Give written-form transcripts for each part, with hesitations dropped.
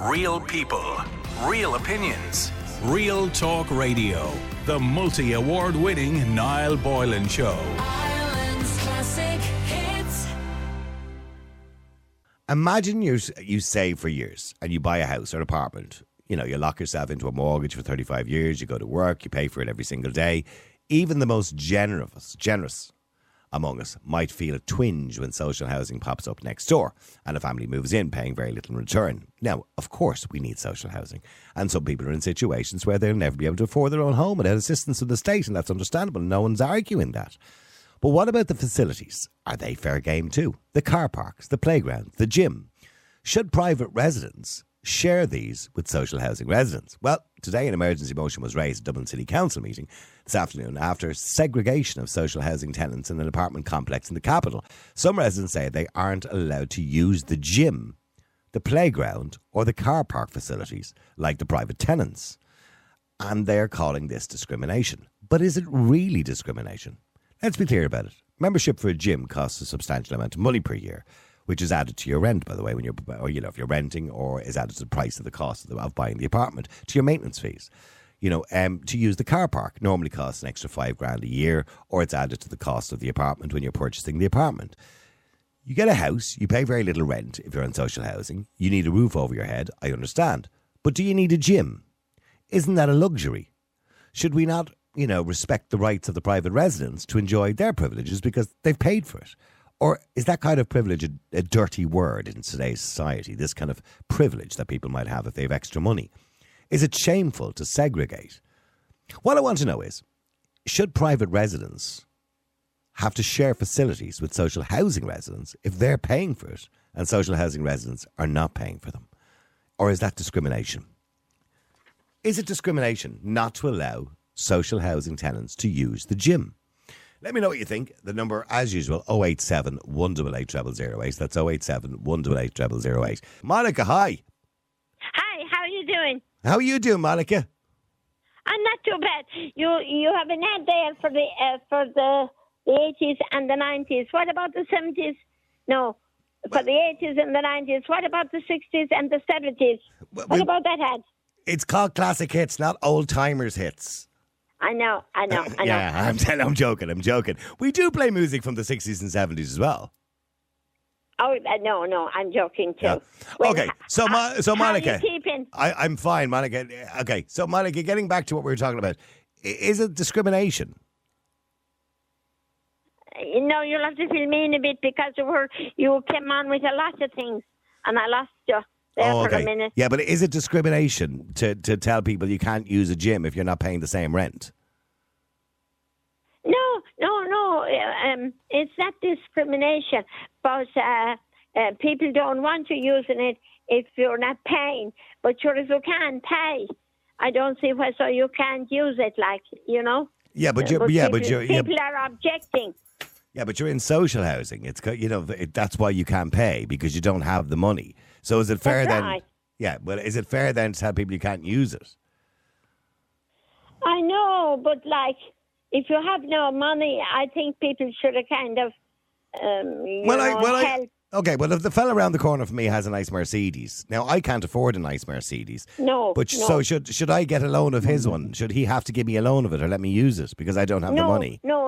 Real people, real opinions. Real Talk Radio. The multi-award winning Niall Boylan Show. Ireland's classic hits. Imagine you save for years and you buy a house or an apartment. You know, you lock yourself into a mortgage for 35 years, you go to work, you pay for it every single day. Even the most generous among us might feel a twinge when social housing pops up next door and a family moves in paying very little in return. Now, of course, we need social housing, and some people are in situations where they'll never be able to afford their own home without assistance from the state, and that's understandable. No one's arguing that. But what about the facilities? Are they fair game too? The car parks, the playground, the gym. Should private residents share these with social housing residents? Well, today an emergency motion was raised at Dublin City Council meeting this afternoon after segregation of social housing tenants in an apartment complex in the capital. Some residents say they aren't allowed to use the gym, the playground or the car park facilities like the private tenants. And they're calling this discrimination. But is it really discrimination? Let's be clear about it. Membership for a gym costs a substantial amount of money per year, which is added to your rent, by the way, when you're, or, you know, if you're renting, or is added to the price of the cost of buying the apartment, to your maintenance fees. You know, to use the car park normally costs an extra $5,000 a year, or it's added to the cost of the apartment when you're purchasing the apartment. You get a house, you pay very little rent if you're on social housing. You need a roof over your head, I understand. But do you need a gym? Isn't that a luxury? Should we not, you know, respect the rights of the private residents to enjoy their privileges because they've paid for it? Or is that kind of privilege a dirty word in today's society, this kind of privilege that people might have if they have extra money? Is it shameful to segregate? What I want to know is, should private residents have to share facilities with social housing residents if they're paying for it and social housing residents are not paying for them? Or is that discrimination? Is it discrimination not to allow social housing tenants to use the gym? Let me know what you think. The number, as usual, 087 188 0008. That's 087 188 0008. Monica, hi. Hi, how are you doing? How are you doing, Monica? I'm not too bad. You have an ad there for the 80s and the 90s. What about the 70s? No, for the 80s and the 90s. What about the 60s and the 70s? What about that ad? It's called Classic Hits, not Old Timers Hits. I know. Yeah, I'm joking. We do play music from the 60s and 70s as well. Oh, no, I'm joking too. Yeah. Well, okay, so Monica, how are you keeping? I'm fine, Monica. Okay, so Monica, getting back to what we were talking about, is it discrimination? No, you'll have to fill me in a bit because you came on with a lot of things and I lost you there for a minute. Yeah, but is it discrimination to tell people you can't use a gym if you're not paying the same rent? No. It's not discrimination, but people don't want you using it if you're not paying. But sure, if you can't pay, I don't see why so you can't use it. Like, you know. Yeah, people are objecting. Yeah, but you're in social housing. It's, you know, that's why you can't pay, because you don't have the money. So is it fair then? Right. Yeah, but is it fair then to tell people you can't use it? I know, but like, if you have no money, I think people should have kind of, help. Okay, well, if the fella around the corner from me has a nice Mercedes, now I can't afford a nice Mercedes. No. So should I get a loan of his one? Should he have to give me a loan of it or let me use it because I don't have the money? No.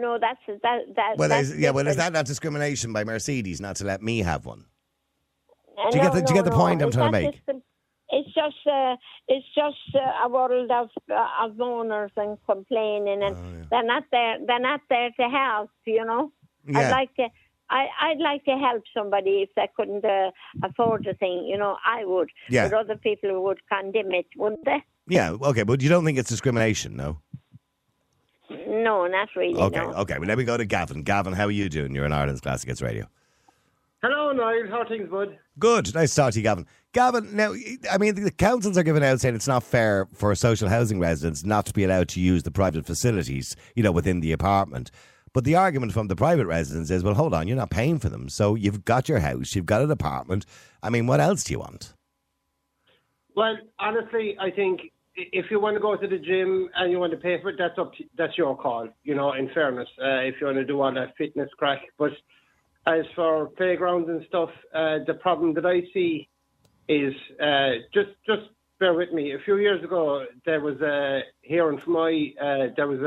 Is that not discrimination by Mercedes not to let me have one? Do you get the point I'm trying to make? It's just a world of moaners and complaining, and they're not there to help. You know, Yeah. I'd like to help somebody if they couldn't afford the thing. You know, I would. Yeah. But other people would condemn it, wouldn't they? Yeah. Okay, but you don't think it's discrimination, no? No, not really. Okay. No. Okay. Well, let me go to Gavin. Gavin, how are you doing? You're in Ireland's Classic Hits Radio. Hello, Niall. How are things, bud? Good. Nice to talk to you, Gavin. Gavin, now, I mean, the councils are giving out saying it's not fair for social housing residents not to be allowed to use the private facilities, you know, within the apartment. But the argument from the private residents is, well, hold on, you're not paying for them. So you've got your house, you've got an apartment. I mean, what else do you want? Well, honestly, I think if you want to go to the gym and you want to pay for it, that's your call, you know, in fairness, if you want to do all that fitness crack. But as for playgrounds and stuff, the problem that I see is just bear with me. A few years ago, there was here in Fermoy, there was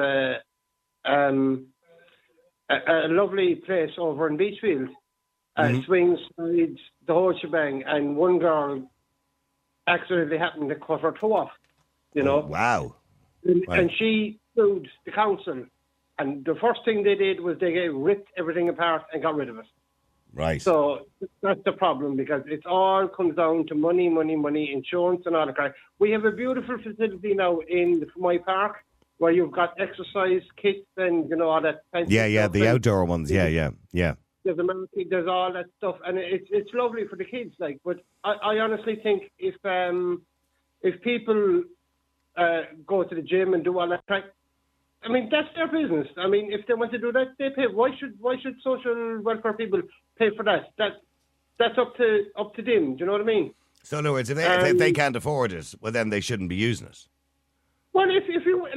a lovely place over in Beachfield. Swings, slides, the whole shebang, and one girl accidentally happened to cut her toe off, you know. Oh, wow. And she sued the council, and the first thing they did was they ripped everything apart and got rid of it. Right. So that's the problem, because it all comes down to money, insurance and all that crap. We have a beautiful facility now in the Fermoy Park where you've got exercise kits and, you know, all that. Yeah, the outdoor ones. Yeah. There's a market, there's all that stuff, and it's lovely for the kids. Like, but I honestly think if people go to the gym and do all that crap, I mean, that's their business. I mean, if they want to do that, they pay. Why should social welfare people pay for that? That's up to them. Do you know what I mean? So in other words, if they can't afford it, well, then they shouldn't be using it. Well, if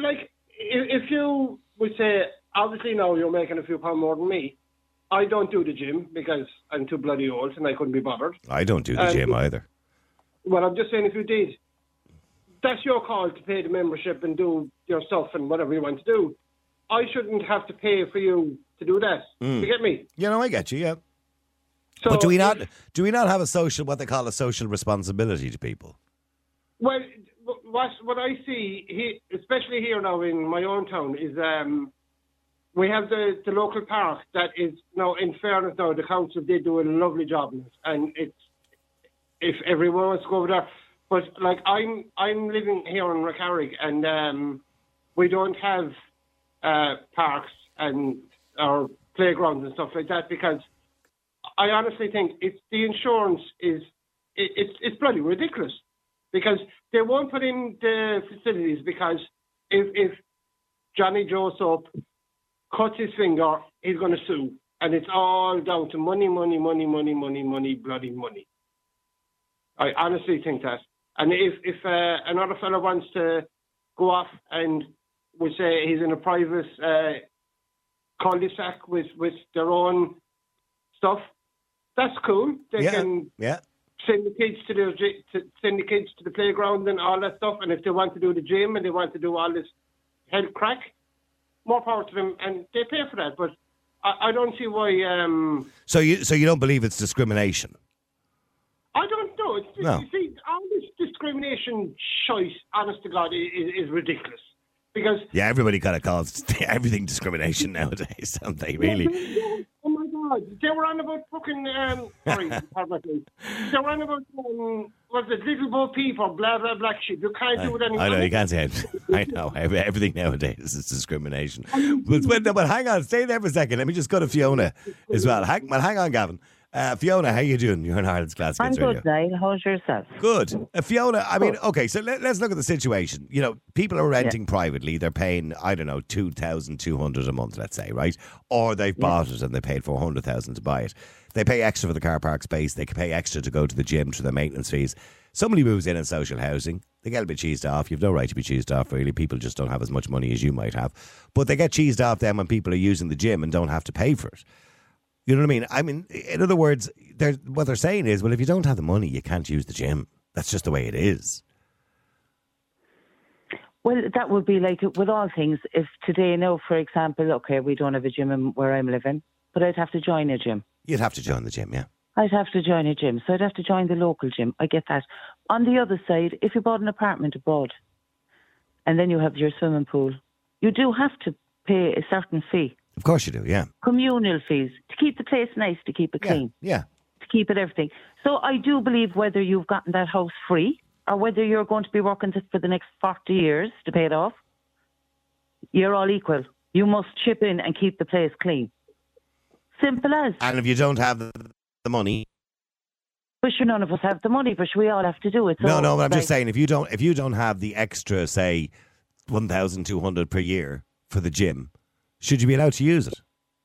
you would say, obviously now you're making a few pounds more than me. I don't do the gym because I'm too bloody old and I couldn't be bothered. I don't do the gym either. Well, I'm just saying, if you did, that's your call to pay the membership and do your stuff and whatever you want to do. I shouldn't have to pay for you to do that. You get me? You know, I get you, yeah. So But do we not have what they call a social responsibility to people? Well, what I see, especially here now in my own town, is we have the local park that is now, in fairness now, the council did do a lovely job in it, and if everyone wants to go over there. But like I'm living here in Racarrig, and we don't have parks and our playgrounds and stuff like that, because I honestly think the insurance is it's bloody ridiculous, because they won't put in the facilities, because if Johnny Joe Soap cuts his finger, he's going to sue, and it's all down to money, bloody money. I honestly think that. And if another fellow wants to go off and we say he's in a private cul-de-sac with their own stuff, that's cool. They can send the kids to the playground and all that stuff. And if they want to do the gym and they want to do all this health crack, more power to them, and they pay for that. But I don't see why. So you don't believe it's discrimination? I don't know. No. You see, all this discrimination choice, honest to God, is ridiculous. Because everybody kind of calls everything discrimination nowadays, don't they? Really? Oh my God! They were on about fucking. Sorry, pardon me. They were on about was it little Bo Peep or blah blah black sheep? You can't do it anymore. I know you can't say it. I know everything nowadays is discrimination. But hang on, stay there for a second. Let me just go to Fiona as well. Hang on, Gavin. Fiona, how you doing? You're in Ireland's Classic Hits Radio. I'm good, Niall. How's yourself? Good. Fiona, I mean, okay, so let's look at the situation. You know, people are renting privately. They're paying, I don't know, $2,200 a month, let's say, right? Or they've bought it and they paid $400,000 to buy it. They pay extra for the car park space. They can pay extra to go to the gym, to the maintenance fees. Somebody moves in social housing. They get a bit cheesed off. You've no right to be cheesed off, really. People just don't have as much money as you might have. But they get cheesed off then when people are using the gym and don't have to pay for it. You know what I mean? I mean, in other words, what they're saying is, well, if you don't have the money, you can't use the gym. That's just the way it is. Well, that would be like with all things. If today, now, for example, okay, we don't have a gym where I'm living, but I'd have to join a gym. You'd have to join the gym, yeah. I'd have to join a gym, so I'd have to join the local gym. I get that. On the other side, if you bought an apartment abroad and then you have your swimming pool, you do have to pay a certain fee. Of course you do, yeah. Communal fees to keep the place nice, to keep it clean. Yeah. To keep it everything. So I do believe whether you've gotten that house free or whether you're going to be working for the next 40 years to pay it off, you're all equal. You must chip in and keep the place clean. Simple as. And if you don't have the money... But sure, none of us have the money, but sure, we all have to do it. So, no, but I'm just saying, if you don't have the extra, say, $1,200 per year for the gym, should you be allowed to use it?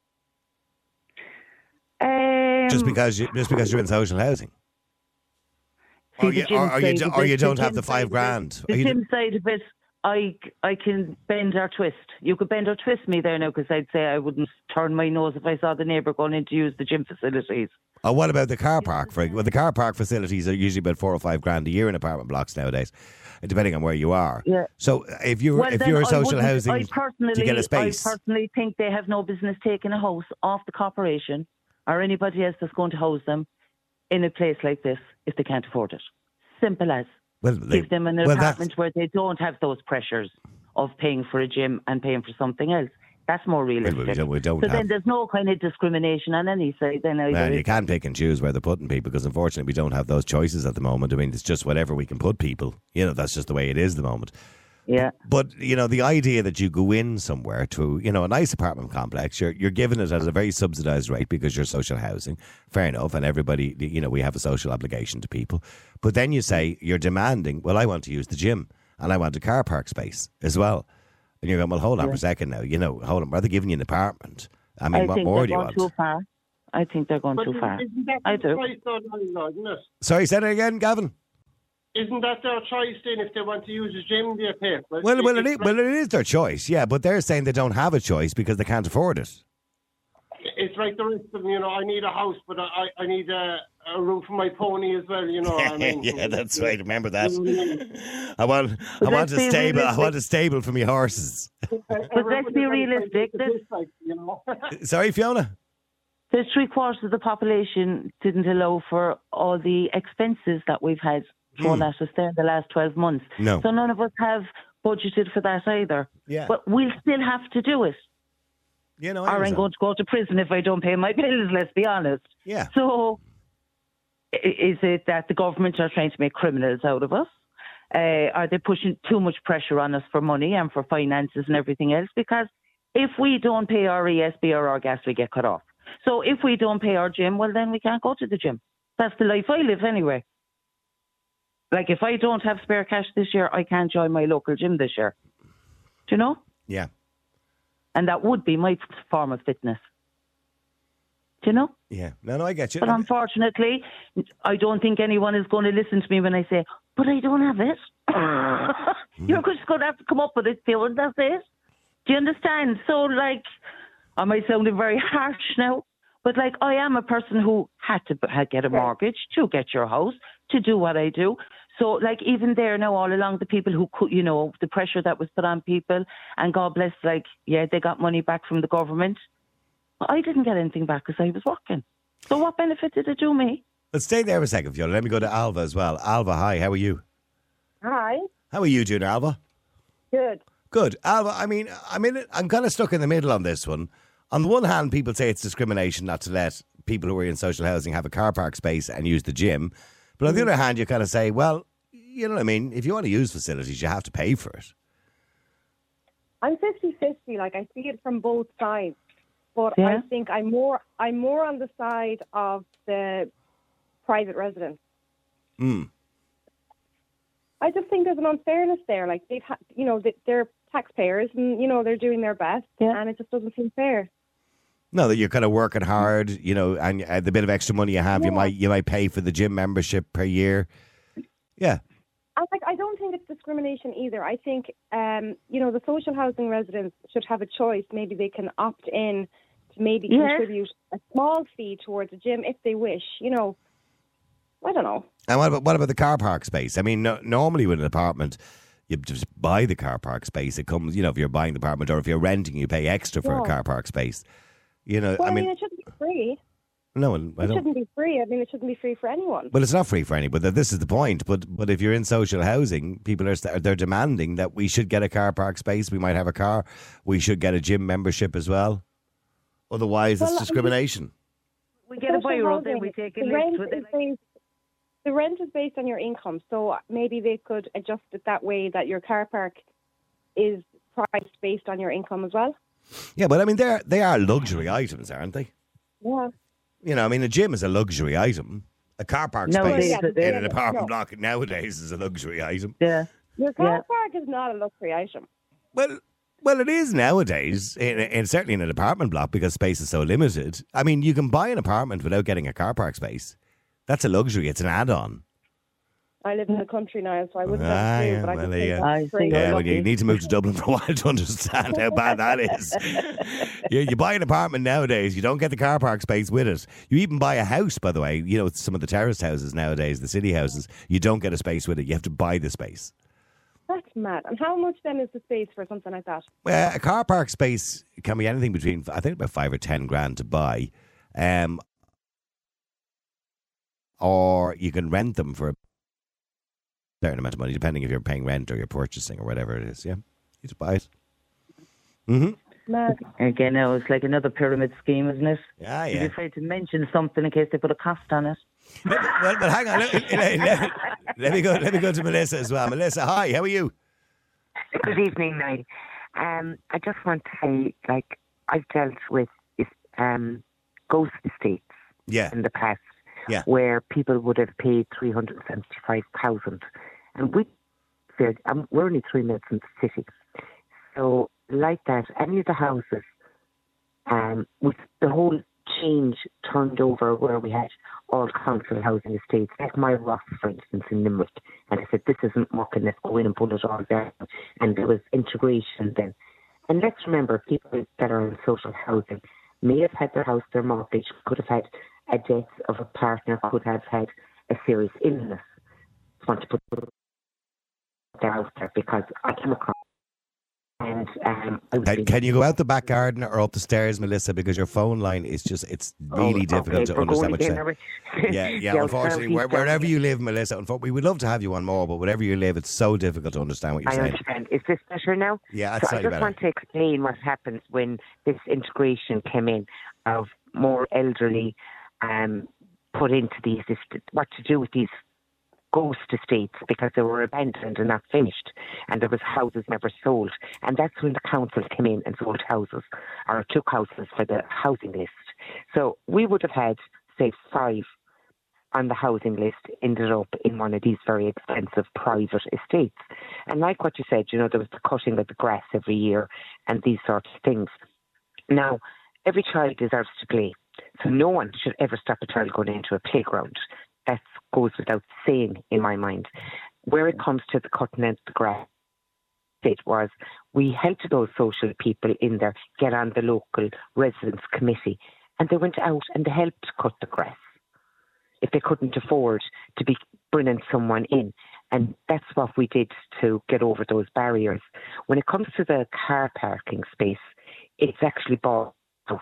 Just because you're in social housing, or you don't have the $5,000. The gym side of it, I can bend or twist. You could bend or twist me there now, because I'd say I wouldn't turn my nose if I saw the neighbour going in to use the gym facilities. Oh, what about the car park? Well, the car park facilities are usually about 4 or 5 grand a year in apartment blocks nowadays, depending on where you are. Yeah. So if you're social housing, you get a space. I personally think they have no business taking a house off the corporation or anybody else that's going to house them in a place like this if they can't afford it. Simple as. Give them an apartment where they don't have those pressures of paying for a gym and paying for something else. That's more realistic. Then there's no kind of discrimination on any side. Then you can't pick and choose where they're putting people because unfortunately we don't have those choices at the moment. I mean, it's just whatever we can put people. That's just the way it is at the moment. Yeah. But, the idea that you go in somewhere to, a nice apartment complex, you're given it at a very subsidised rate because you're social housing. Fair enough. And everybody, we have a social obligation to people. But then you say you're demanding, well, I want to use the gym and I want a car park space as well. And you're going, well, hold on for a second now. Hold on. Are they giving you an apartment? I mean, what more do you want? Too far. I think they're going too far. I do. Sorry, say that again, Gavin. Isn't that their choice then if they want to use a gym, they pay? Well, it is their choice, yeah. But they're saying they don't have a choice because they can't afford it. It's like the rest of them, I need a house, but I need a room for my pony as well, I mean, yeah, that's right. Remember that. I want a stable for my horses. But let's be realistic. Sorry, Fiona? There's 3/4 of the population didn't allow for all the expenses that we've had thrown at us there in the last 12 months. No. So none of us have budgeted for that either. Yeah. But we'll still have to do it. Or I'm going to go to prison if I don't pay my bills, let's be honest. Yeah. So is it that the government are trying to make criminals out of us? Are they pushing too much pressure on us for money and for finances and everything else? Because if we don't pay our ESB or our gas, we get cut off. So if we don't pay our gym, well, then we can't go to the gym. That's the life I live anyway. Like, if I don't have spare cash this year, I can't join my local gym this year. Do you know? Yeah. And that would be my form of fitness. Do you know? Yeah. No, I get you. But unfortunately, I don't think anyone is going to listen to me when I say, but I don't have it. You're just going to have to come up with it, Theo, and that's it. Do you understand? So, I might sound very harsh now, but, I am a person who had to get a mortgage to get your house, to do what I do. So, even there now, all along, the people who could, the pressure that was put on people, and God bless, they got money back from the government. I didn't get anything back because I was working. So what benefit did it do me? Let's stay there for a second, Fiona. Let me go to Alva as well. Alva, hi, how are you? Hi. How are you doing, Alva? Good. Good. Alva, I'm kind of stuck in the middle on this one. On the one hand, people say it's discrimination not to let people who are in social housing have a car park space and use the gym. But on the other hand, you kind of say, well, you know what I mean? If you want to use facilities, you have to pay for it. I'm 50-50. I see it from both sides. But I think I'm more on the side of the private residents. I just think there's an unfairness there. They're taxpayers and, they're doing their best. Yeah. And it just doesn't seem fair. No, that you're kind of working hard, and the bit of extra money you have, you might pay for the gym membership per year. Yeah. I don't think it's discrimination either. I think, the social housing residents should have a choice. Maybe they can opt in to maybe contribute a small fee towards a gym if they wish. I don't know. And what about the car park space? I mean, normally with an apartment, you just buy the car park space. It comes, if you're buying the apartment or if you're renting, you pay extra for a car park space. Well, it shouldn't be free. No, it shouldn't be free. I mean, it shouldn't be free for anyone. Well, it's not free for anyone. This is the point. But if you're in social housing, people they're demanding that we should get a car park space. We might have a car. We should get a gym membership as well. Otherwise, it's discrimination. We get a buy-road, then we take a lift with it. The rent is based on your income, so maybe they could adjust it that way that your car park is priced based on your income as well. Yeah, but I mean, they are luxury items, aren't they? Yeah. A gym is a luxury item. A car park space in an apartment block nowadays is a luxury item. Yeah. Your car park is not a luxury item. Well, it is nowadays, and certainly in an apartment block because space is so limited. I mean, you can buy an apartment without getting a car park space. That's a luxury. It's an add-on. I live in the country now, so I wouldn't have a clue. But I can say that's pretty well, lucky. you need to move to Dublin for a while to understand how bad that is. You buy an apartment nowadays, you don't get the car park space with it. You even buy a house, by the way. You know, some of the terraced houses nowadays, the city houses, you don't get a space with it. You have to buy the space. That's mad. And how much then is the space for something like that? Well, a car park space can be anything between, I think, about 5 or 10 grand to buy. Or you can rent them for a certain amount of money, depending if you're paying rent or you're purchasing or whatever it is. Yeah, you just buy it. Mad. Again, now it's like another pyramid scheme, isn't it? Yeah. You're afraid to mention something in case they put a cost on it. Well, but hang on. Let me go to Melissa as well. Melissa, hi. How are you? Good evening, Niall. I just want to say, like, I've dealt with ghost estates in the past, where people would have paid $375,000, and we're only 3 minutes from the city, so like that, any of the houses, with the whole change turned over where we had all council housing estates, like my Ross, for instance, in Limerick, and I said, this isn't working, let's go in and pull it all down, and there was integration then. And let's remember, people that are in social housing may have had their house, their mortgage, could have had a death of a partner, could have had a serious illness. I want to put that out there because I came across. And can you go out the back garden or up the stairs, Melissa? Because your phone line is just—it's really difficult to understand what you're saying. Yeah. Unfortunately, wherever you live, Melissa, we would love to have you on more, but wherever you live, it's so difficult to understand what you're saying. I understand. Is this better now? Yeah, that's slightly better. I just want to explain what happens when this integration came in of more elderly put into these, what to do with these ghost estates, because they were abandoned and not finished, and there was houses never sold, and that's when the council came in and sold houses, or took houses for the housing list. So we would have had, say, 5 on the housing list ended up in one of these very expensive private estates. And like what you said, there was the cutting of the grass every year and these sorts of things. Now, every child deserves to play, so no one should ever stop a child going into a playground. That goes without saying in my mind. Where it comes to the cutting out the grass, it was we helped those social people in there get on the local residents committee, and they went out and they helped cut the grass if they couldn't afford to be bringing someone in. And that's what we did to get over those barriers. When it comes to the car parking space, it's actually bought house.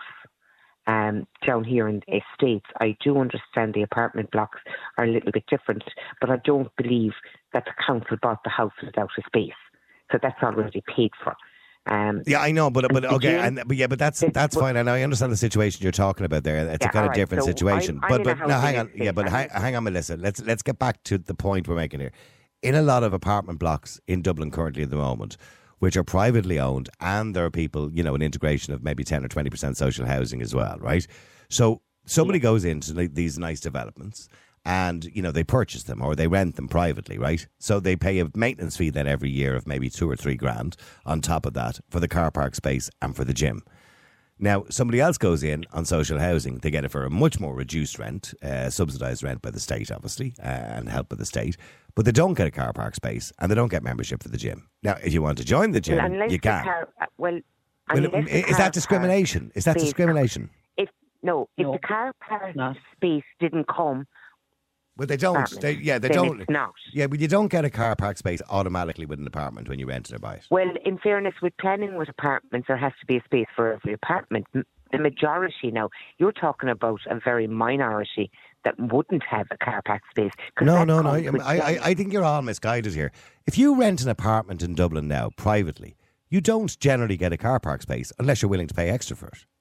Down here in the estates, I do understand the apartment blocks are a little bit different, but I don't believe that the council bought the house without a space. So that's already paid for. Yeah, I know, but okay, but that's fine. And I understand the situation you're talking about there. It's a kind of different situation. I'm but now hang on, hang on, Melissa. Let's get back to the point we're making here. In a lot of apartment blocks in Dublin currently at the moment, which are privately owned, and there are people, an integration of maybe 10 or 20% social housing as well, right? So somebody goes into these nice developments and, they purchase them or they rent them privately, right? So they pay a maintenance fee then every year of maybe 2 or 3 grand on top of that for the car park space and for the gym. Now, somebody else goes in on social housing. They get it for a much more reduced rent, subsidised rent by the state, obviously, and help by the state. But they don't get a car park space and they don't get membership for the gym. Now, if you want to join the gym, you can. Is that discrimination? Is that discrimination? If the car park space didn't come... But they don't. They don't. It's not. Yeah, but you don't get a car park space automatically with an apartment when you rent it or buy it. Well, in fairness, with planning with apartments, there has to be a space for every apartment. The majority now, you're talking about a very minority that wouldn't have a car park space. No. I think you're all misguided here. If you rent an apartment in Dublin now privately, you don't generally get a car park space unless you're willing to pay extra for it.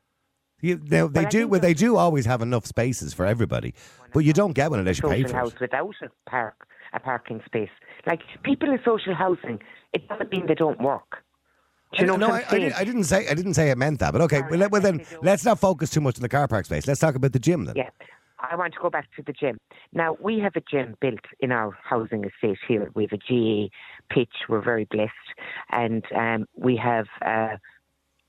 They do always have enough spaces for everybody, but you don't get one unless you pay for it. House without a parking space. Like people in social housing, it doesn't mean they don't work. I didn't say it meant that, but okay. Well, then let's not focus too much on the car park space. Let's talk about the gym then. Yeah, I want to go back to the gym. Now we have a gym built in our housing estate here. We have a GA pitch. We're very blessed, and we have a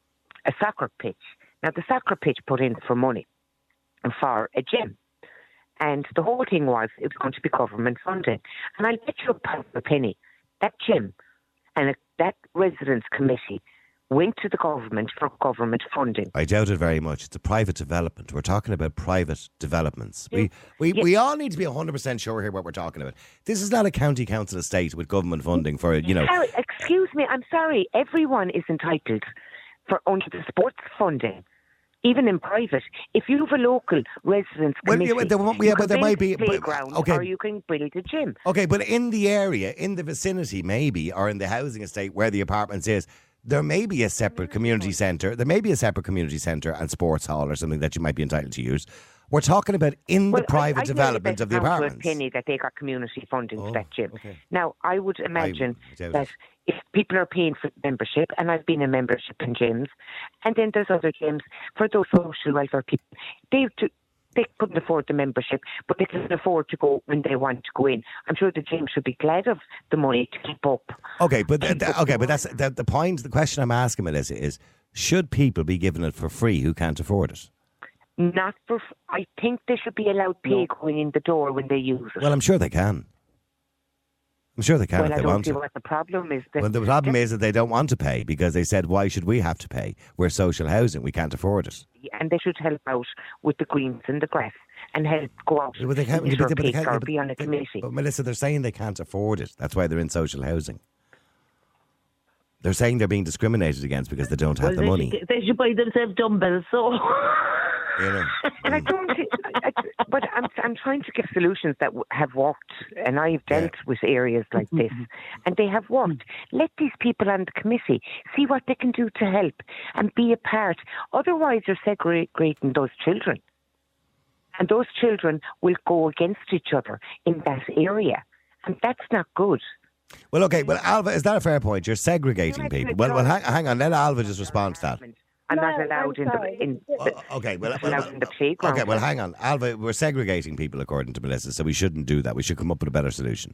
soccer pitch. Now, the soccer pitch put in for money for a gym. And the whole thing was it was going to be government funded. And I'll bet you a pound a penny, that gym and that residents committee went to the government for government funding. I doubt it very much. It's a private development. We're talking about private developments. We all need to be 100% sure here what we're talking about. This is not a county council estate with government funding for, Sorry, excuse me, I'm sorry. Everyone is entitled under the sports funding. Even in private, if you have a local residents committee, you can build a playground or you can build a gym. Okay, but in the area, in the vicinity maybe, or in the housing estate where the apartments is, there may be a separate community centre. There may be a separate community centre and sports hall or something that you might be entitled to use. We're talking about the private development of the apartments. I penny that they got community funding for that gym. Okay. Now, I would imagine that if people are paying for membership, and I've been in membership in gyms, and then there's other gyms for those social welfare people, they couldn't afford the membership, but they can afford to go when they want to go in. I'm sure the gym should be glad of the money to keep up. Okay, but that's the point. The question I'm asking, Melissa, is should people be given it for free who can't afford it? Not for. I think they should be allowed pay going in the door when they use it. Well, I'm sure they can. I'm sure they can if they want to. I don't see what the problem is. Well, the problem is that they don't want to pay because they said, why should we have to pay? We're social housing. We can't afford it. And they should help out with the greens and the grass and help go out or be on a committee. But Melissa, they're saying they can't afford it. That's why they're in social housing. They're saying they're being discriminated against because they don't have the money. They should buy themselves dumbbells, so... And I don't think, but I'm trying to give solutions that have worked, and I've dealt with areas like this, and they have worked. Let these people on the committee see what they can do to help and be a part. Otherwise, you're segregating those children, and those children will go against each other in that area, and that's not good. Well, okay, well, Alva, is that a fair point? You're segregating people. Well, hang on. Let Alva just respond to that. I'm not allowed in the playground. Okay, well, hang on. Alva, we're segregating people according to Melissa, so we shouldn't do that. We should come up with a better solution.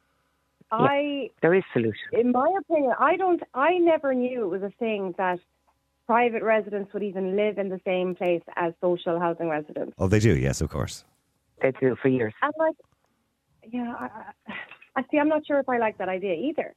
There is solution. In my opinion, I never knew it was a thing that private residents would even live in the same place as social housing residents. Oh, they do, yes, of course. They do for years. I'm like, I see, I'm not sure if I like that idea either.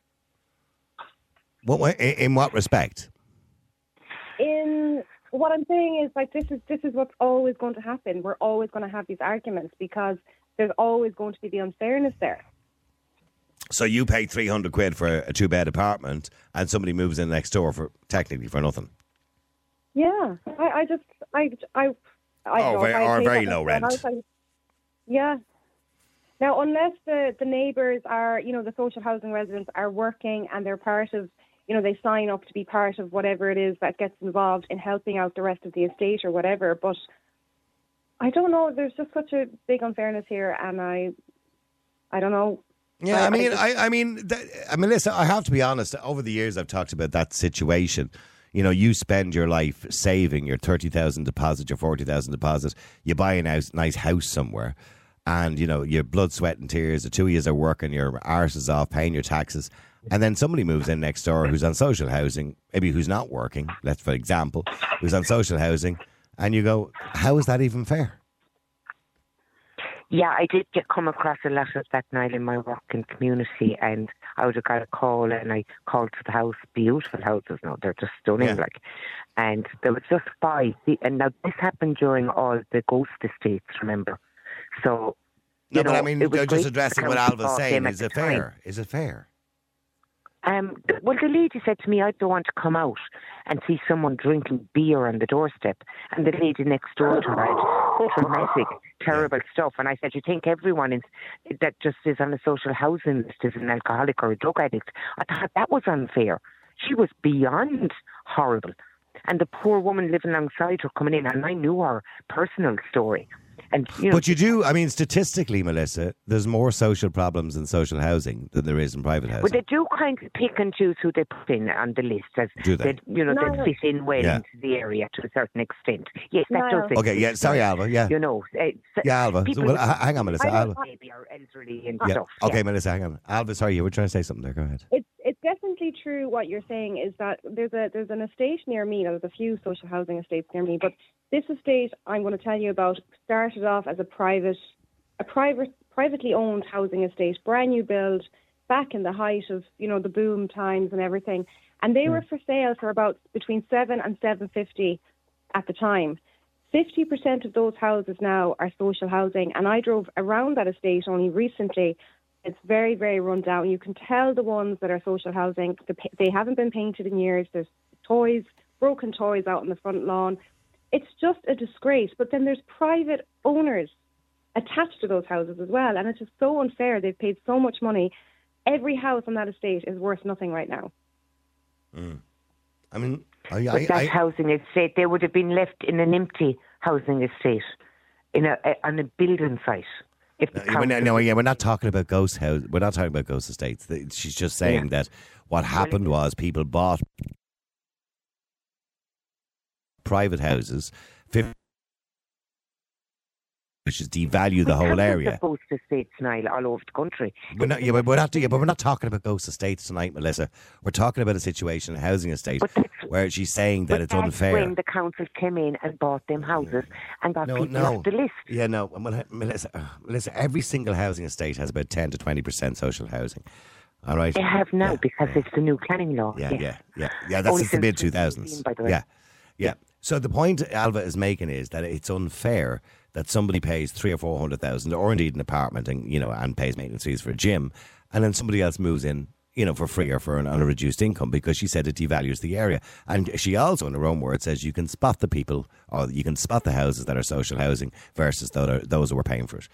In what respect? In what I'm saying is, like, this is what's always going to happen. We're always going to have these arguments because there's always going to be the unfairness there. So you pay 300 quid for a 2-bed apartment and somebody moves in next door for nothing. Yeah, I very low rent. Yeah. Now, unless the neighbours are, the social housing residents are working and they're part of, they sign up to be part of whatever it is that gets involved in helping out the rest of the estate or whatever. But I don't know. There's just such a big unfairness here, and I don't know. Yeah, I mean, Melissa, I have to be honest. Over the years, I've talked about that situation. You spend your life saving your 30,000 deposit, your 40,000 deposit. You buy a nice house somewhere. And, your blood, sweat and tears, the 2 years are working, your arse is off, paying your taxes. And then somebody moves in next door who's on social housing, maybe who's not working, for example, who's on social housing. And you go, how is that even fair? Yeah, I did come across a lot of that night in my working community, and I would have got a call, and I called to the house, beautiful houses now, they're just stunning, and there was just 5, and now this happened during all the ghost estates, remember? So, but I mean, just addressing what Alva's saying, is it fair? Is it fair? Well, the lady said to me, I don't want to come out and see someone drinking beer on the doorstep. And the lady next door to her had traumatic, terrible stuff. And I said, you think everyone that just is on a social housing list is an alcoholic or a drug addict? I thought that was unfair. She was beyond horrible. And the poor woman living alongside her coming in, and I knew her personal story. And, but you do, I mean, statistically, Melissa, there's more social problems in social housing than there is in private housing. Well, they do kind of pick and choose who they put in on the list. Do they? They fit in well into the area to a certain extent. Yes, that does exist. Okay, yeah, sorry, Alva, yeah. Alva. Well, hang on, Melissa. Alva. Maybe are elderly and stuff. Okay, Melissa, hang on. Alva, sorry, you were trying to say something there. Go ahead. It's definitely true what you're saying is that there's an estate near me. There's a few social housing estates near me, but this estate I'm going to tell you about started off as a private a privately owned housing estate, brand new build, back in the height of, the boom times and everything. And they were for sale for about between $7,000 and $750 at the time. 50% of those houses now are social housing. And I drove around that estate only recently. It's very, very run down. You can tell the ones that are social housing, they haven't been painted in years. There's broken toys out on the front lawn. It's just a disgrace. But then there's private owners attached to those houses as well. And it's just so unfair. They've paid so much money. Every house on that estate is worth nothing right now. I mean, that housing estate, they would have been left in an empty housing estate on a building site. We're not talking about ghost house. We're not talking about ghost estates. She's just saying that what happened was people bought private houses, which is devalue the whole area. Ghost estates, Niall, all over the country. We're not talking about ghost estates tonight, Melissa. We're talking about a situation, a housing estate, where she's saying that it's unfair. When the council came in and bought them houses and got people off the list. Yeah, no, Melissa, every single housing estate has about 10 to 20% social housing. All right. They have now because it's the new planning law. Yeah. That's since the mid 2000s. By the way. Yeah. So the point Alva is making is that it's unfair that somebody pays $300,000 or $400,000, or indeed an apartment, and pays maintenance fees for a gym, and then somebody else moves in, for free or on a reduced income, because she said it devalues the area. And she also, in her own words, says you can spot the people, or you can spot the houses that are social housing versus those who are paying for it.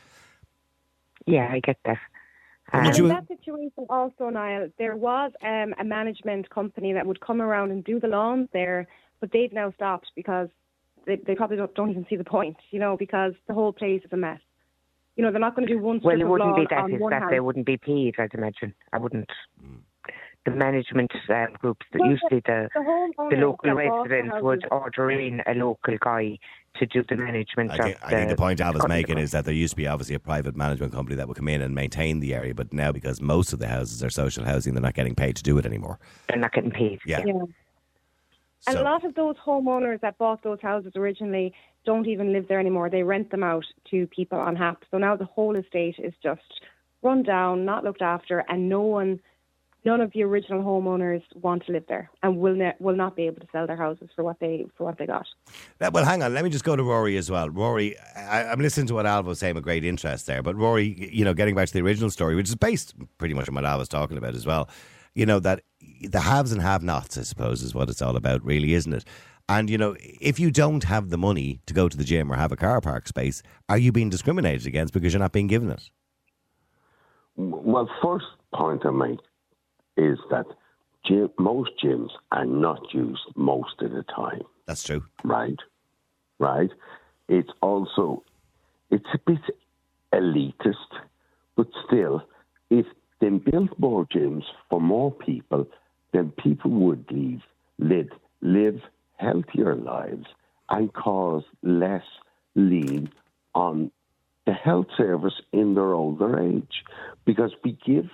Yeah, I get that. And in that situation also, Niall, there was a management company that would come around and do the lawns there, but they've now stopped because they probably don't even see the point, because the whole place is a mess. They're not going to do one strip of lawn on one house. Well, it wouldn't be that they wouldn't be paid, I'd imagine. I wouldn't. The management groups, usually the local residents would order in a local guy to do the management. I think the point Alva's making is that there used to be obviously a private management company that would come in and maintain the area, but now because most of the houses are social housing, they're not getting paid to do it anymore. They're not getting paid. Yeah. And a lot of those homeowners that bought those houses originally don't even live there anymore. They rent them out to people on HAP. So now the whole estate is just run down, not looked after, and none of the original homeowners want to live there and will not be able to sell their houses for what they got. Well, hang on. Let me just go to Rory as well. Rory, I'm listening to what Alva was saying with great interest there. But Rory, getting back to the original story, which is based pretty much on what Alva was talking about as well, that the haves and have-nots, I suppose, is what it's all about, really, isn't it? And, if you don't have the money to go to the gym or have a car park space, are you being discriminated against because you're not being given it? Well, first point I make is that most gyms are not used most of the time. That's true. Right. It's a bit elitist, but still, if they built more gyms for more people, then people would live healthier lives and cause less lean on the health service in their older age. Because we give,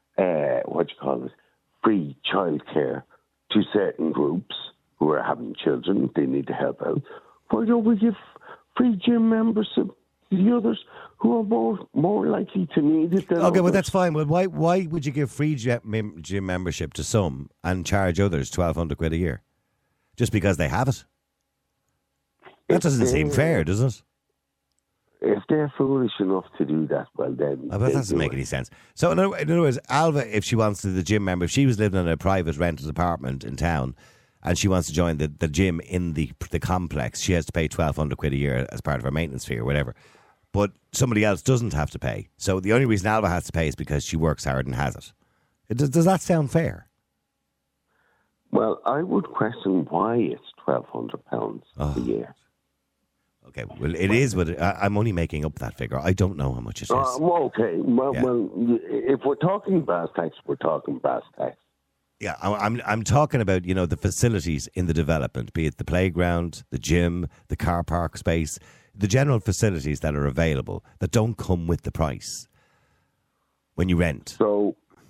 free childcare to certain groups who are having children, they need to help out. Why don't we give free gym membership to the others who are more likely to need it than others? Well, that's fine. But why would you give free gym membership to some and charge others £1,200 a year? Just because they have it? That doesn't seem fair, does it? If they're foolish enough to do that, well then... But that doesn't make any sense. So in other words, Alva, if she wants to the gym member, if she was living in a private rented apartment in town and she wants to join the gym in the complex, she has to pay £1,200 a year as part of her maintenance fee or whatever. But somebody else doesn't have to pay. So the only reason Alva has to pay is because she works hard and has it. Does that sound fair? Well, I would question why it's £1,200 a year. Okay, well, it is, but I'm only making up that figure. I don't know how much it is. Well, if we're talking brass tacks, we're talking brass tacks. Yeah, I'm talking about, the facilities in the development, be it the playground, the gym, the car park space, the general facilities that are available that don't come with the price when you rent. So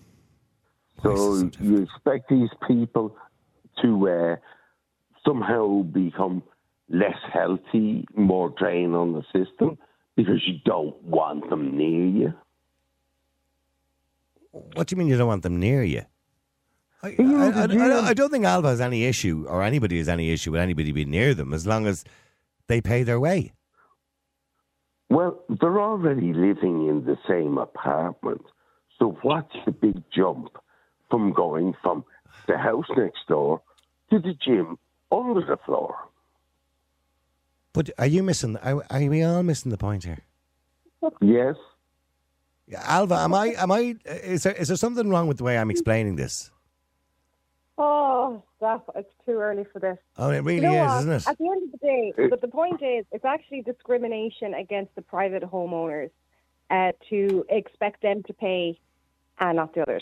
you expect these people to somehow become less healthy, more drain on the system because you don't want them near you. What do you mean you don't want them near you? I don't think Alva has any issue, or anybody has any issue with anybody being near them, as long as they pay their way. Well, they're already living in the same apartment. So what's the big jump from going from the house next door to the gym under the floor? But are you missing? Are we all missing the point here? Yes. Alva, am I? Is there something wrong with the way I'm explaining this? Oh, Steph, it's too early for this. Oh, it really You know is, what? isn't it? At the end of the day, but the point is, it's actually discrimination against the private homeowners to expect them to pay and not the others.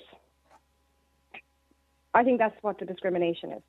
I think that's what the discrimination is.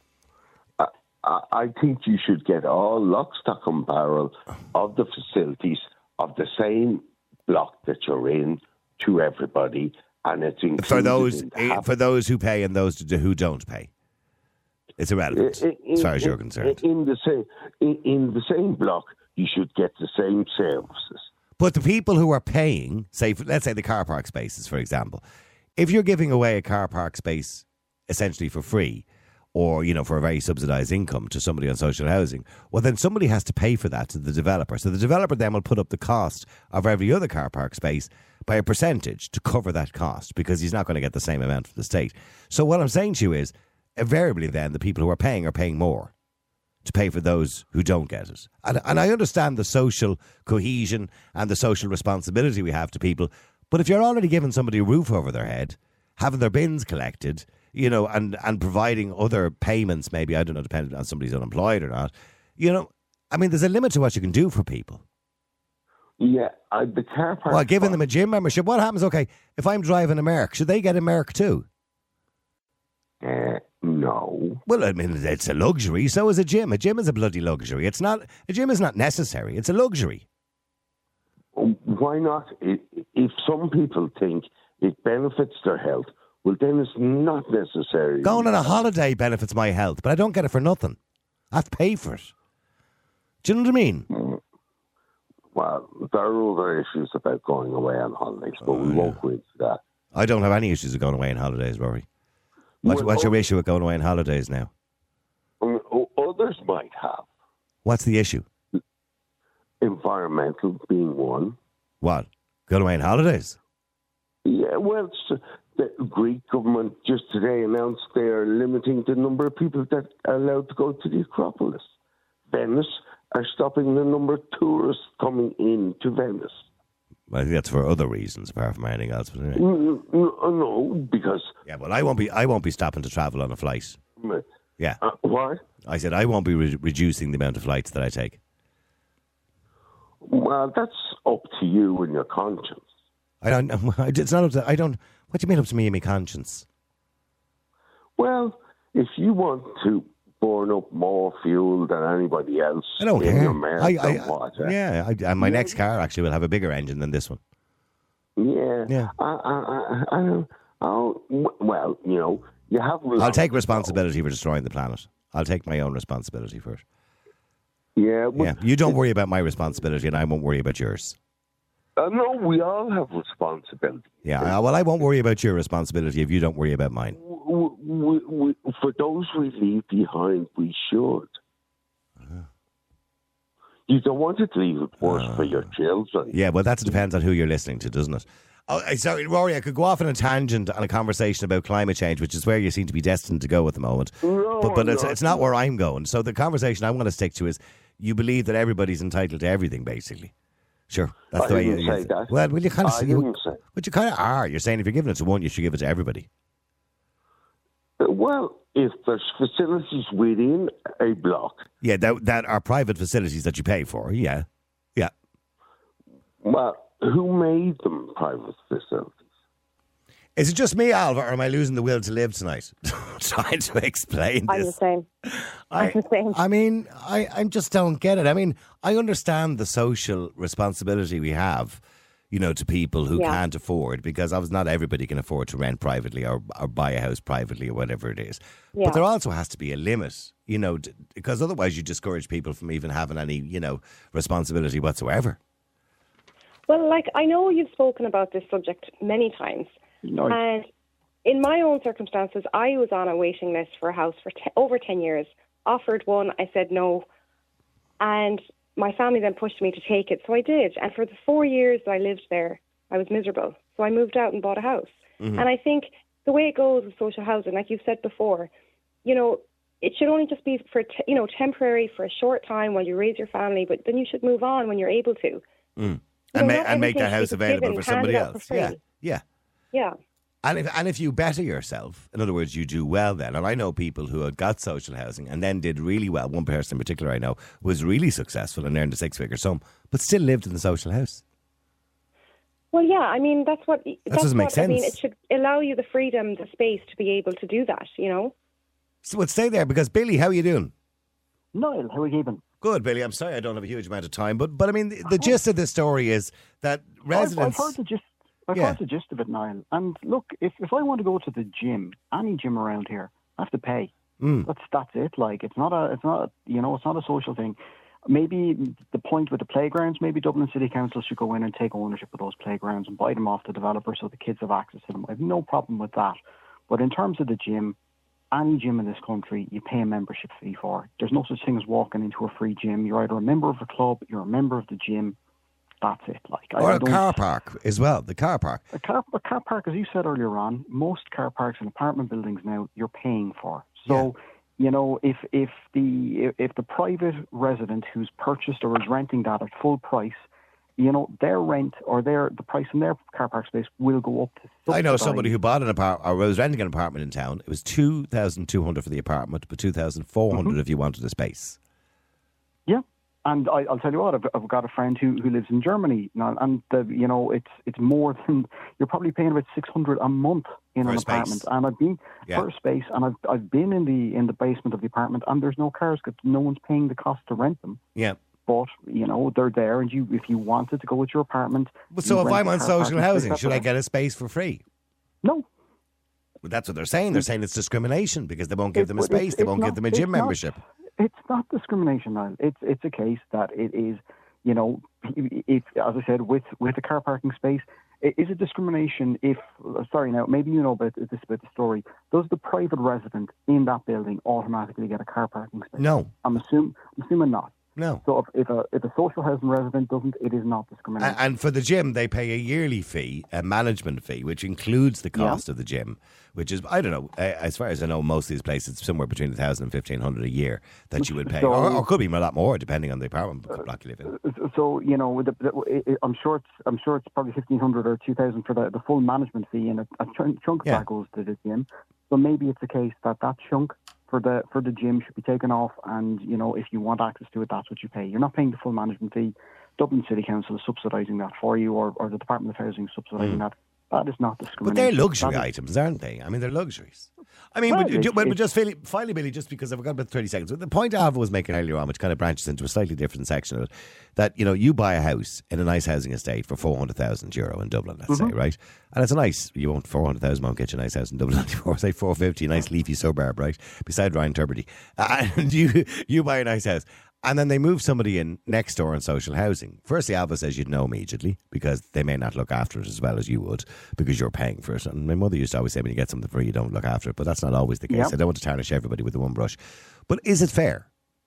I think you should get all lock, stock and barrel of the facilities of the same block that you're in to everybody, and it's for those who pay and those who don't pay. It's irrelevant as far as you're concerned. In the same block, you should get the same services. But the people who are paying, let's say the car park spaces, for example, if you're giving away a car park space essentially for free, or, for a very subsidised income to somebody on social housing, well, then somebody has to pay for that to the developer. So the developer then will put up the cost of every other car park space by a percentage to cover that cost, because he's not going to get the same amount from the state. So what I'm saying to you is, invariably then, the people who are paying more to pay for those who don't get it. And I understand the social cohesion and the social responsibility we have to people, but if you're already giving somebody a roof over their head, having their bins collected, and providing other payments, maybe, I don't know, depending on somebody's unemployed or not, there's a limit to what you can do for people. Yeah, the car park... Well, giving them a gym membership, what happens, okay, if I'm driving a Merc, should they get a Merc too? No. Well, it's a luxury, so is a gym. A gym is a bloody luxury. A gym is not necessary, it's a luxury. Why not? If some people think it benefits their health, well, then it's not necessary. Going on a holiday benefits my health, but I don't get it for nothing. I have to pay for it. Do you know what I mean? Well, there are other issues about going away on holidays, but we won't go into that. I don't have any issues with going away on holidays, Rory. What's your issue with going away on holidays now? Others might have. What's the issue? Environmental being one. What? Going away on holidays? Yeah, well, the Greek government just today announced they are limiting the number of people that are allowed to go to the Acropolis. Venice are stopping the number of tourists coming into Venice. I think that's for other reasons, apart from anything else. But anyway. No, because... Yeah, well, I won't be stopping to travel on a flight. Yeah. Why? I said I won't be reducing the amount of flights that I take. Well, that's up to you and your conscience. It's not up to... What do you mean up to me and my conscience? Well, if you want to burn up more fuel than anybody else I don't in care. your Merc, and my next car actually will have a bigger engine than this one. Yeah. Well, you have... I'll take responsibility for destroying the planet. I'll take my own responsibility for it. Yeah. You don't worry about my responsibility and I won't worry about yours. No, we all have responsibility. Yeah, well, I won't worry about your responsibility if you don't worry about mine. For those we leave behind, we should. You don't want to leave it worse for your children. Yeah, well, that depends on who you're listening to, doesn't it? Oh, sorry, Rory, I could go off on a tangent on a conversation about climate change, which is where you seem to be destined to go at the moment. But it's not where I'm going. So the conversation I want to stick to is, you believe that everybody's entitled to everything, basically. Sure, that's the way you say that. Well, you kind of I didn't say. But you kind of are. You're saying if you're giving it to one, you should give it to everybody. Well, if there's facilities within a block, that are private facilities that you pay for. Yeah. Well, who made them private facilities? Is it just me, Alva, or am I losing the will to live tonight? Trying to explain this. I'm the same. I mean, I just don't get it. I mean, I understand the social responsibility we have, to people who can't afford, because obviously not everybody can afford to rent privately or buy a house privately or whatever it is. Yeah. But there also has to be a limit, because otherwise you discourage people from even having any, responsibility whatsoever. Well, like, I know you've spoken about this subject many times. No. And in my own circumstances, I was on a waiting list for a house for over 10 years. Offered one, I said no. And my family then pushed me to take it, so I did. And for the 4 years that I lived there, I was miserable. So I moved out and bought a house. Mm-hmm. And I think the way it goes with social housing, like you've said before, you know, it should only just be for, temporary, for a short time while you raise your family, but then you should move on when you're able to. Mm. And make that house available for somebody else. Yeah. And if you better yourself, in other words, you do well then. And I know people who had got social housing and then did really well. One person in particular I know was really successful and earned a 6-figure sum, but still lived in the social house. Well, yeah, I mean, that's what doesn't make sense. I mean, it should allow you the freedom, the space to be able to do that, you know? So stay there, because Billy, how are you doing? Niall, how are you keeping? Good, Billy. I'm sorry I don't have a huge amount of time, but I mean, the gist of this story is that residents... I've heard the gist of it, Niall. And look, if I want to go to the gym, any gym around here, I have to pay. That's it. Like, it's not a social thing. Maybe the point with the playgrounds, maybe Dublin City Council should go in and take ownership of those playgrounds and buy them off the developer so the kids have access to them. I have no problem with that. But in terms of the gym, any gym in this country, you pay a membership fee for. There's no such thing as walking into a free gym. You're either a member of the club, you're a member of the gym. That's it. Or a car park as well, the car park. A car park, as you said earlier on, most car parks in apartment buildings now, you're paying for. So... Yeah. You know, if the private resident who's purchased or is renting that at full price, you know, their rent or the price in their car park space will go up to... I know somebody who bought an apartment or was renting an apartment in town. It was $2,200 for the apartment, but $2,400 if you wanted a space. Yeah. And I'll tell you what, I've got a friend who lives in Germany now, and it's more than, you're probably paying about $600 a month in an apartment. And I've been for a space, and I've been in the basement of the apartment, and there's no cars because no one's paying the cost to rent them. Yeah. But they're there, and if you wanted to go with your apartment. But so if I'm on social housing, should I get a space for free? No. But that's what they're saying. They're saying it's discrimination because they won't give them a space. They won't give them a gym membership. It's not discrimination, Niall. It's a case that it is, if, as I said, with a car parking space, is it discrimination if, maybe you know about the story, does the private resident in that building automatically get a car parking space? No. I'm assuming not. No. So if a social housing resident doesn't, it is not discrimination. And for the gym, they pay a yearly fee, a management fee, which includes the cost of the gym, which is, I don't know, as far as I know, most of these places, it's somewhere between $1,000 and $1,500 a year that you would pay. Or could be a lot more, depending on the apartment block you live in. So, I'm sure it's probably $1,500 or $2,000 for the full management fee, and a chunk of that goes to the gym. So maybe it's a case that chunk for the gym should be taken off, and if you want access to it, that's what you pay. You're not paying the full management fee. Dublin City Council is subsidising that for you, or the Department of Housing is subsidising that. That is not discrimination. But they're luxury items, aren't they? I mean, they're luxuries. I mean, finally, Billy, just because I've got about 30 seconds. The point Alva was making earlier on, which kind of branches into a slightly different section of it, that, you buy a house in a nice housing estate for €400,000 in Dublin, let's say, right? And it's a nice, $400,000 won't get you a nice house in Dublin anymore, say $450,000, a nice leafy suburb, right? Beside Ryan Tubridy. And you buy a nice house. And then they move somebody in next door in social housing. Firstly, Alva says you'd know immediately because they may not look after it as well as you would because you're paying for it. And my mother used to always say when you get something free, you don't look after it. But that's not always the case. Yep. I don't want to tarnish everybody with the one brush. But is it fair?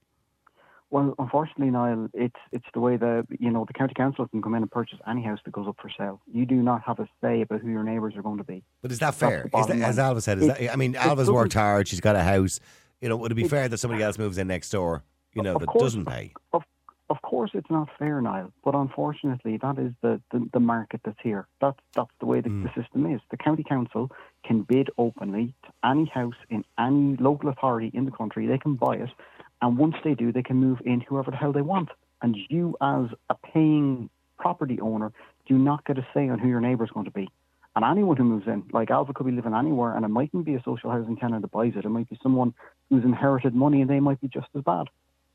Well, unfortunately, Niall, it's the way the county council can come in and purchase any house that goes up for sale. You do not have a say about who your neighbours are going to be. But is that fair? As Alva said, Alva's worked hard. She's got a house. Would it be fair that somebody else moves in next door? That doesn't pay. Of course, it's not fair, Niall. But unfortunately, that is the market that's here. That's the way the system is. The county council can bid openly to any house in any local authority in the country. They can buy it, and once they do, they can move in whoever the hell they want. And you, as a paying property owner, do not get a say on who your neighbour is going to be. And anyone who moves in, like Alva could be living anywhere, and it mightn't be a social housing tenant that buys it. It might be someone who's inherited money, and they might be just as bad.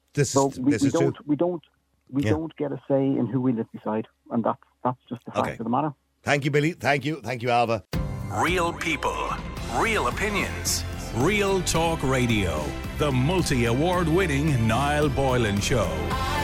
We don't get a say in who we live beside, and that's just the fact of the matter. Thank you, Billy. Thank you, Alva. Real people, real opinions, Real Talk Radio, the multi-award-winning Niall Boylan Show.